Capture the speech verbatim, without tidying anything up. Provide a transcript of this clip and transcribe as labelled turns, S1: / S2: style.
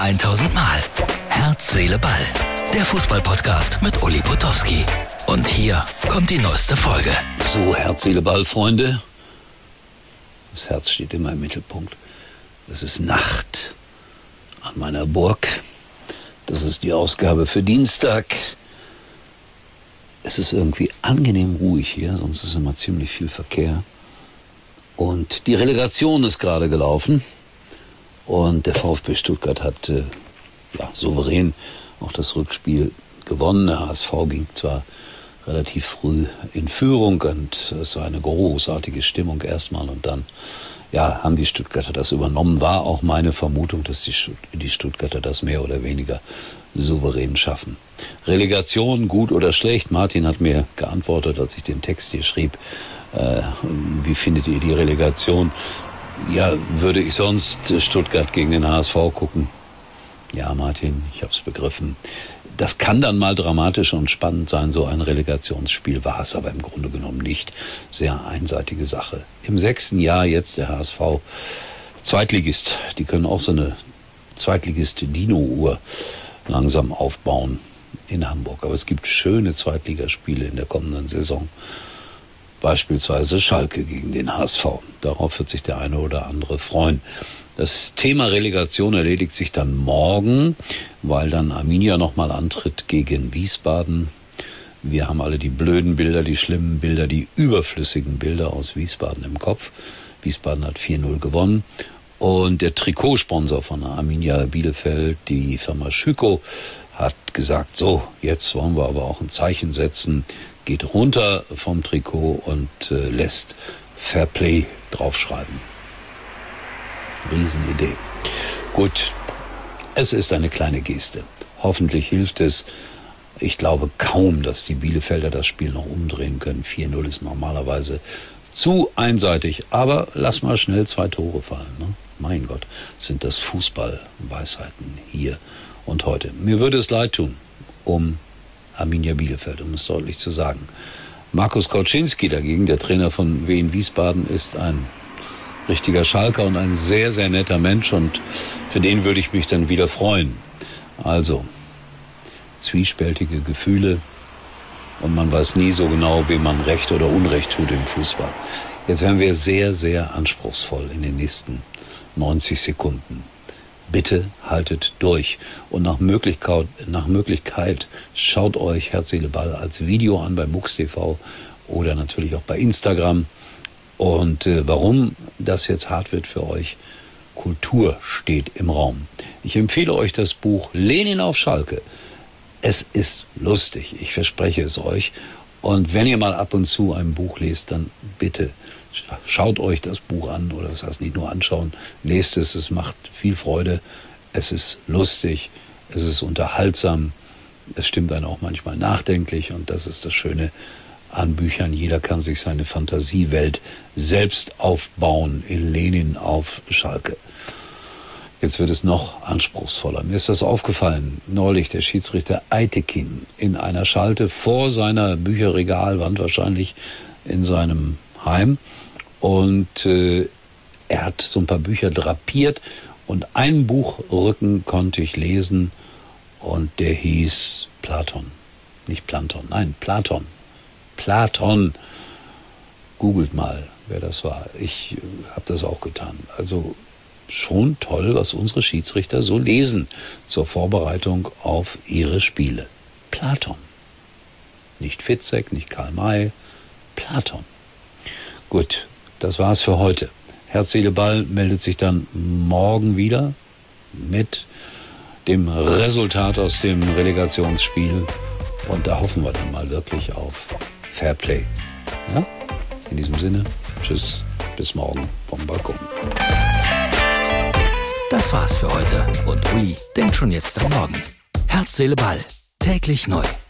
S1: tausend Mal. Herz, Seele, Ball. Der Fußball-Podcast mit Uli Potowski. Und hier kommt die neueste Folge.
S2: So, Herz, Seele, Ball, Freunde. Das Herz steht immer im Mittelpunkt. Es ist Nacht an meiner Burg. Das ist die Ausgabe für Dienstag. Es ist irgendwie angenehm ruhig hier, sonst ist immer ziemlich viel Verkehr. Und die Relegation ist gerade gelaufen. Und der VfB Stuttgart hat äh, ja, souverän auch das Rückspiel gewonnen. Der H S V ging zwar relativ früh in Führung und es war eine großartige Stimmung erstmal und dann ja, haben die Stuttgarter das übernommen. War auch meine Vermutung, dass die, die Stuttgarter das mehr oder weniger souverän schaffen. Relegation, gut oder schlecht? Martin hat mir geantwortet, als ich den Text hier schrieb. Äh, wie findet ihr die Relegation? Ja, würde ich sonst Stuttgart gegen den H S V gucken? Ja, Martin, ich hab's begriffen. Das kann dann mal dramatisch und spannend sein, so ein Relegationsspiel war es aber im Grunde genommen nicht. Sehr einseitige Sache. Im sechsten Jahr jetzt der H S V Zweitligist. Die können auch so eine Zweitligist-Dino-Uhr langsam aufbauen in Hamburg. Aber es gibt schöne Zweitligaspiele in der kommenden Saison. Beispielsweise Schalke gegen den H S V. Darauf wird sich der eine oder andere freuen. Das Thema Relegation erledigt sich dann morgen, weil dann Arminia nochmal antritt gegen Wiesbaden. Wir haben alle die blöden Bilder, die schlimmen Bilder, die überflüssigen Bilder aus Wiesbaden im Kopf. Wiesbaden hat vier null gewonnen. Und der Trikotsponsor von Arminia Bielefeld, die Firma Schüko, hat gesagt, so, jetzt wollen wir aber auch ein Zeichen setzen, geht runter vom Trikot und äh, lässt Fairplay draufschreiben. Riesenidee. Gut, es ist eine kleine Geste. Hoffentlich hilft es. Ich glaube kaum, dass die Bielefelder das Spiel noch umdrehen können. vier null ist normalerweise zu einseitig. Aber lass mal schnell zwei Tore fallen. Ne? Mein Gott, sind das Fußballweisheiten hier und heute. Mir würde es leid tun, um Arminia Bielefeld, um es deutlich zu sagen. Markus Kauczynski dagegen, der Trainer von Wien Wiesbaden, ist ein richtiger Schalker und ein sehr, sehr netter Mensch und für den würde ich mich dann wieder freuen. Also, zwiespältige Gefühle und man weiß nie so genau, wem man Recht oder Unrecht tut im Fußball. Jetzt werden wir sehr, sehr anspruchsvoll in den nächsten neunzig Sekunden. Bitte haltet durch und nach Möglichkeit, nach Möglichkeit schaut euch Herz, Seele, Ball als Video an bei MUX T V oder natürlich auch bei Instagram. Und äh, warum das jetzt hart wird für euch? Kultur steht im Raum. Ich empfehle euch das Buch Lenin auf Schalke. Es ist lustig, ich verspreche es euch. Und wenn ihr mal ab und zu ein Buch lest, dann bitte schaut euch das Buch an oder was heißt nicht nur anschauen, lest es, es macht viel Freude, es ist lustig, es ist unterhaltsam, es stimmt einen auch manchmal nachdenklich und das ist das Schöne an Büchern. Jeder kann sich seine Fantasiewelt selbst aufbauen in Lenin auf Schalke. Jetzt wird es noch anspruchsvoller. Mir ist das aufgefallen, neulich der Schiedsrichter Aytekin in einer Schalte vor seiner Bücherregalwand, wahrscheinlich in seinem Heim. Und äh, er hat so ein paar Bücher drapiert und einen Buchrücken konnte ich lesen und der hieß Platon. Nicht Planton, nein, Platon. Platon. Googelt mal, wer das war. Ich äh, habe das auch getan. Also schon toll, was unsere Schiedsrichter so lesen zur Vorbereitung auf ihre Spiele. Platon. Nicht Fitzek, nicht Karl May, Platon. Gut, das war's für heute. Herz, Seele, Ball meldet sich dann morgen wieder mit dem Resultat aus dem Relegationsspiel. Und da hoffen wir dann mal wirklich auf Fairplay. Ja? In diesem Sinne, tschüss, bis morgen vom Balkon.
S1: Das war's für heute und Uli denkt schon jetzt am Morgen. Herz, Seele, Ball. Täglich neu.